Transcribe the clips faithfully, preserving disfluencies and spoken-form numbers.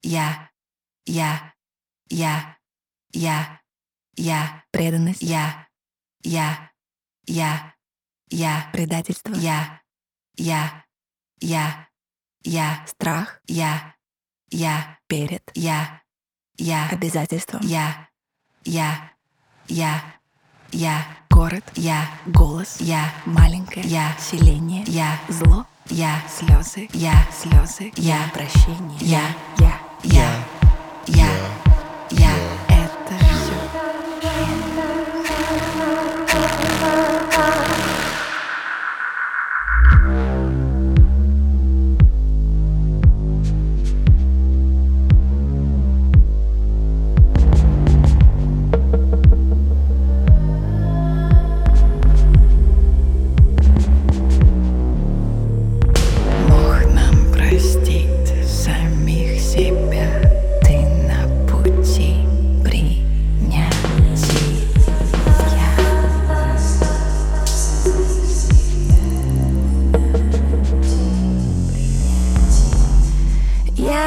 я, я, я, я, я, преданность, я, я, я, я, предательство, я, я, я, я, страх, я, я, перед, я, я, обязательством, я, я, я, я, город, я, голос, я, маленькое, я, селение, я, зло, я, слезы, я, слезы, я, прощение, я, я, я, я, я, это все. Бог нам простит самих себя, ты на пути принятия. Я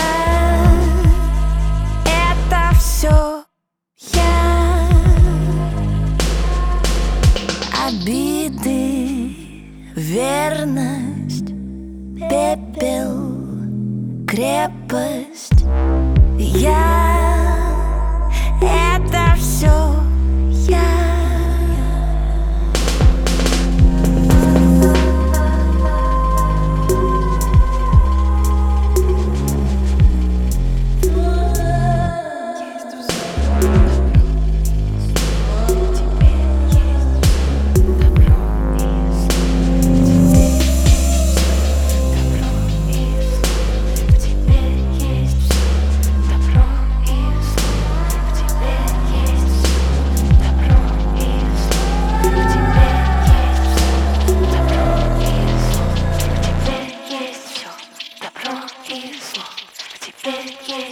— это все я. Обиды, верность, пепел, крепость. Я — это все я. Добро и зло в тебе есть.